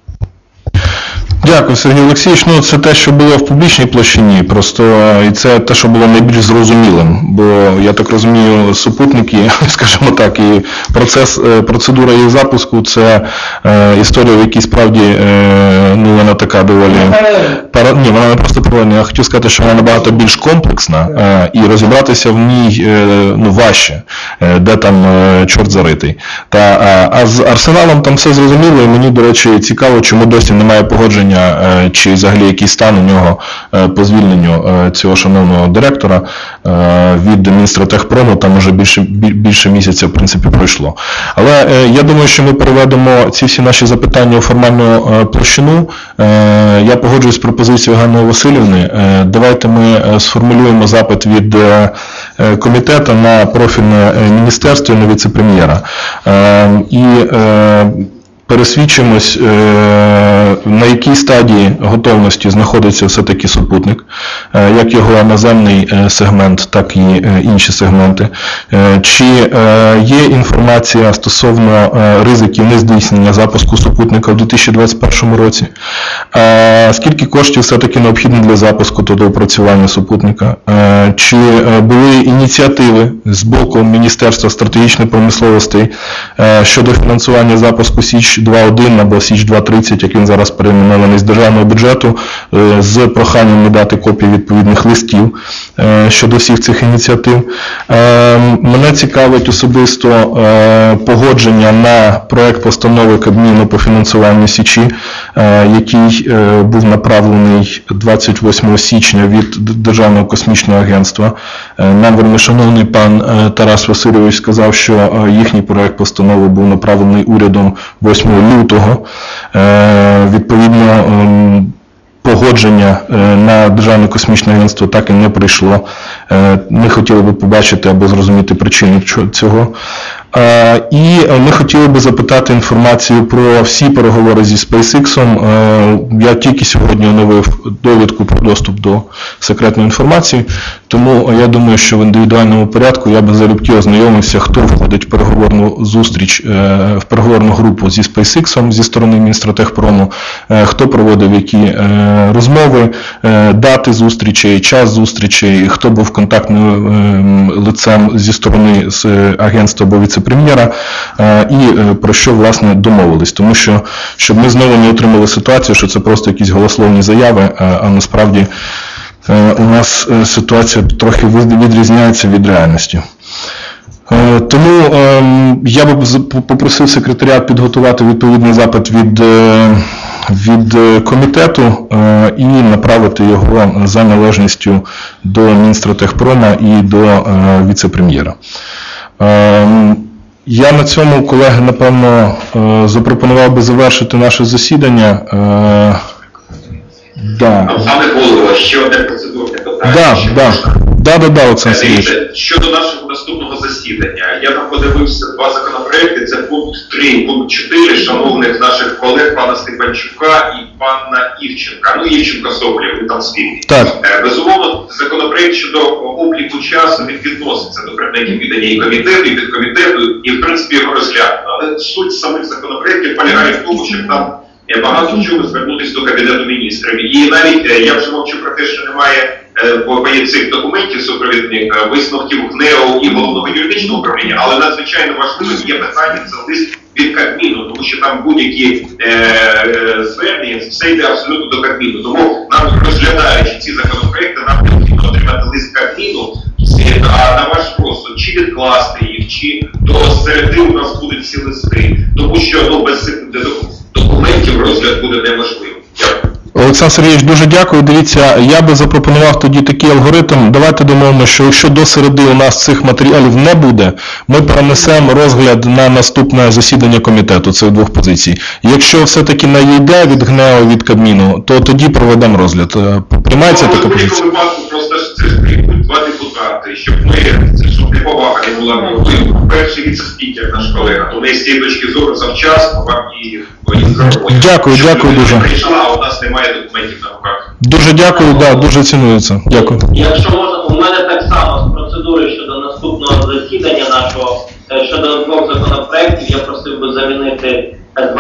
Speaker 1: Дякую, Сергій Олексійович. Ну, це те, що було в публічній площині, просто і це те, що було найбільш зрозумілим, бо, я так розумію, супутники, скажімо так, і процедура їх запуску, це історія, в якій справді, ну, вона така доволі... Ні, вона не просто паралельна, я хотів сказати, що вона набагато більш комплексна, і розібратися в ній, ну, важче, де там чорт заритий. А з Арсеналом там все зрозуміло, і мені, до речі, цікаво, чому досі немає погодження, чи взагалі який стан у нього по звільненню цього шановного директора від Мінстратегпрому, там уже більше місяця, в принципі, пройшло. Але я думаю, що ми переведемо ці всі наші запитання у формальну площину. Я погоджуюсь з пропозицією Ганни Василівни. Давайте ми сформулюємо запит від комітету на профільне міністерство і на віце-прем'єра. І пересвідчимось, на якій стадії готовності знаходиться все-таки супутник, як його наземний сегмент, так і інші сегменти. Чи є інформація стосовно ризиків нездійснення запуску супутника в 2021 році? Скільки коштів все-таки необхідно для запуску та доопрацювання супутника? Чи були ініціативи з боку Міністерства стратегічної промисловості щодо фінансування запуску Січ-2.1 або Січ-2.30, як він зараз перейменований, з державного бюджету, з проханням надати копії відповідних листів щодо всіх цих ініціатив? Мене цікавить особисто погодження на проект постанови Кабміну по фінансуванню Січі, який був направлений 28 січня від Державного космічного агентства. Нам вельмишановний пан Тарас Васильович сказав, що їхній проект постанови був направлений урядом 8 лютого. Відповідно, погодження на Державне космічне агентство так і не прийшло. Ми хотіли би побачити або зрозуміти причини цього. І ми хотіли би запитати інформацію про всі переговори зі SpaceX. Я тільки сьогодні оновив довідку про доступ до секретної інформації, тому я думаю, що в індивідуальному порядку я би залюбки ознайомився, хто входить в переговорну зустріч, в переговорну групу зі SpaceX зі сторони Мінстратегпрому, хто проводив які розмови, дати зустрічей, час зустрічей, хто був контактним лицем зі сторони агентства або віце-прем'єра, і про що, власне, домовились. Тому що, щоб ми знову не отримали ситуацію, що це просто якісь голословні заяви, а насправді у нас ситуація трохи відрізняється від реальності. Тому я би попросив секретаріат підготувати відповідний запит від комітету і направити його за належністю до Мінстратегпрома і до віце-прем'єра. Я на цьому, колеги, напевно, запропонував би завершити наше засідання.
Speaker 6: Пане голово, ще одне процедурне питання.
Speaker 1: Олександр Сергійович.
Speaker 6: Щодо нашого наступного засідання, я там подивився два законопроекти, це пункт 3 і пункт 4 шановних наших колег, пана Степанчука і пана Івченка. Ну, Івченка Соболєв, він там спільний. Безумовно, законопроект щодо обліку часу, він відноситься до предметів відання і комітету, і підкомітету, і в принципі його розглянуто. Але суть самих законопроектів полягає в тому, що там багато в чому звернутися до Кабінету міністрів. І навіть я вже мовчу про те, що немає цих документів супровідних, висновків ГНЕУ і Головного юридичного управління, але надзвичайно важливим є питання, це лист від Кабміну, тому що там будь-які звернення, все йде абсолютно до Кабміну. Тому нам, розглядаючи ці законопроекти, нам необхідно отримати лист Кабміну, а на ваш розсуд, чи відкласти їх, чи до середи у нас будуть ці листи, тому що без цих документів розгляд буде неможливим. Дякую.
Speaker 1: Олександр Сергійович, дуже дякую. Дивіться, я би запропонував тоді такий алгоритм. Давайте домовимо, що якщо до середи у нас цих матеріалів не буде, ми перенесемо розгляд на наступне засідання комітету цих двох позицій. Якщо все-таки не йде від ГНЕУ, від Кабміну, то тоді проведемо розгляд. Приймається така позиція?
Speaker 6: В будь-якому випадку просто це ж два депутати, щоб неповага не була. Перший віце-спікер, наш колега, то не з цієї точки зору завчасно вам і роботі.
Speaker 1: Дякую дуже.
Speaker 6: Прийшла, а у нас немає документів на руках.
Speaker 1: Дуже дякую, да, дуже цінується. Дякую.
Speaker 9: Якщо можна, у мене так само з процедури щодо наступного засідання нашого, щодо двох законопроєктів, я просив би замінити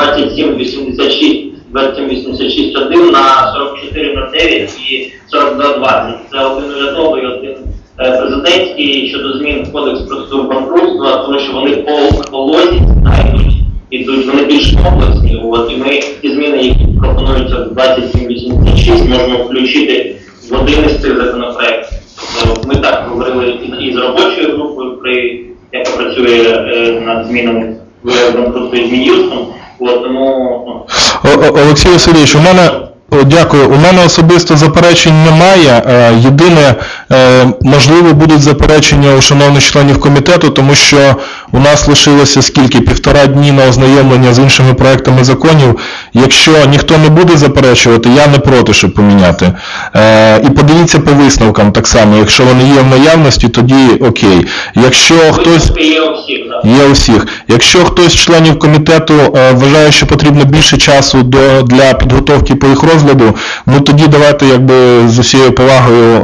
Speaker 9: 2786, 2786.1 на 4409 і 4220. Це один урядовий, один президентський щодо змін в Кодекс процедур банкрутства, тому що вони по лозі ідуть, вони більш комплексні. І ми ті зміни, які пропонуються в 2786, можемо включити в один із цих законопроєктів. Тобто ми так говорили і з робочою групою, яка працює над змінами в банкрутстві з Мін'юстом. Тому...
Speaker 1: Олексій Васильович, дякую. У мене особисто заперечень немає. Єдине, можливо, будуть заперечення у шановних членів комітету, тому що у нас лишилося скільки? 1,5 дні на ознайомлення з іншими проектами законів. Якщо ніхто не буде заперечувати, я не проти, щоб поміняти. І подивіться по висновкам так само. Якщо вони є в наявності, тоді окей. Якщо хтось... Є у всіх. Якщо хтось з членів комітету вважає, що потрібно більше часу для підготовки по їх розгляду, ну тоді давайте з усією повагою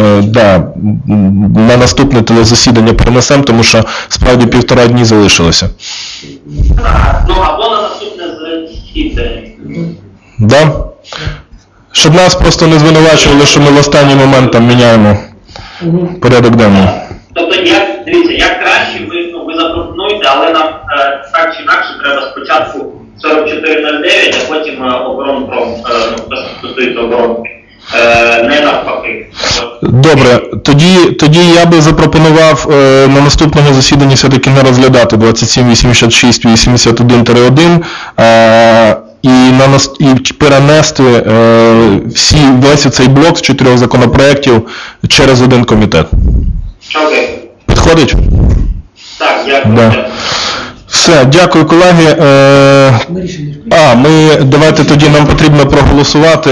Speaker 1: на наступне телезасідання перенесемо, тому що справді 1,5 дні залишилося.
Speaker 9: Або на наступне засідання.
Speaker 1: Да? Щоб нас просто не звинувачували, що ми в останній момент там міняємо порядок денний.
Speaker 9: Тобто, дивіться, як краще ви запропонуєте, але нам так чи інакше треба спочатку 4409, а потім оборонпром, стосується оборони. Не навпаки.
Speaker 1: Добре, тоді я би запропонував на наступному засіданні все-таки не розглядати 2786 81-1 і перенести весь цей блок з 4 законопроєктів через один комітет.
Speaker 9: Окей.
Speaker 1: Підходить?
Speaker 9: Так, дякую.
Speaker 1: Да. Все, дякую, колеги. Давайте тоді нам потрібно проголосувати.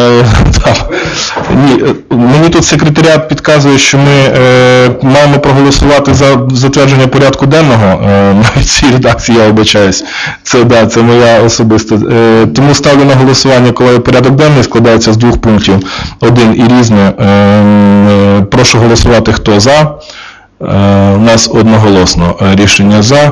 Speaker 1: Ні, мені тут секретаріат підказує, що ми маємо проголосувати за затвердження порядку денного. Навіть в цій редакції я вибачаюсь. Це моя особиста. Тому ставлю на голосування, коли порядок денний складається з 2 пунктів. Один і різне. Прошу голосувати, хто за. У нас одноголосно рішення за.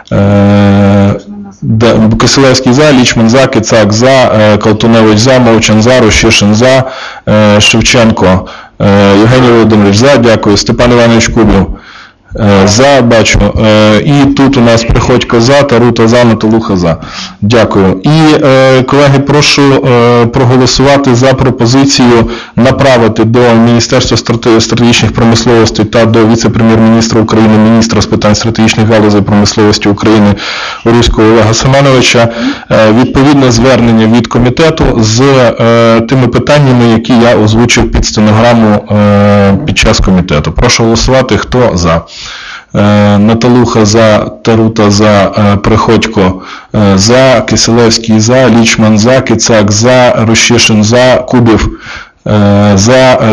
Speaker 1: Кисилевський за, Лічман за, Кицак за, Колтуневич за, Мовчан за, Рущишин за, Шевченко, Євгеній Володимирович за, дякую, Степан Іванович Кубів за, бачу, і тут у нас Приходько за, Тарута за, Наталуха за. Дякую. І, колеги, прошу проголосувати за пропозицію направити до Міністерства стратегічних промисловостей та до віце-прем'єр-міністра України, міністра з питань стратегічних галузей промисловості України Уруського Олега Семеновича відповідне звернення від комітету з тими питаннями, які я озвучив під стенограму під час комітету. Прошу голосувати, хто за. Наталуха за, Тарута за, Приходько за, Киселевський за, Лічман за, Кицак за, Рущишин за, Кубів за,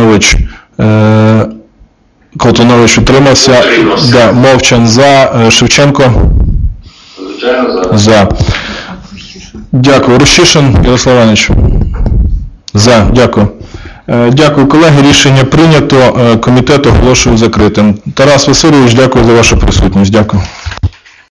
Speaker 1: Колтунович утримався, да, Мовчан за, Шевченко за. Дякую. Рущишин Ярослав Іванович за. Дякую. Дякую, колеги. Рішення прийнято. Комітет оголошую закритим. Тарас Васильович, дякую за вашу присутність. Дякую.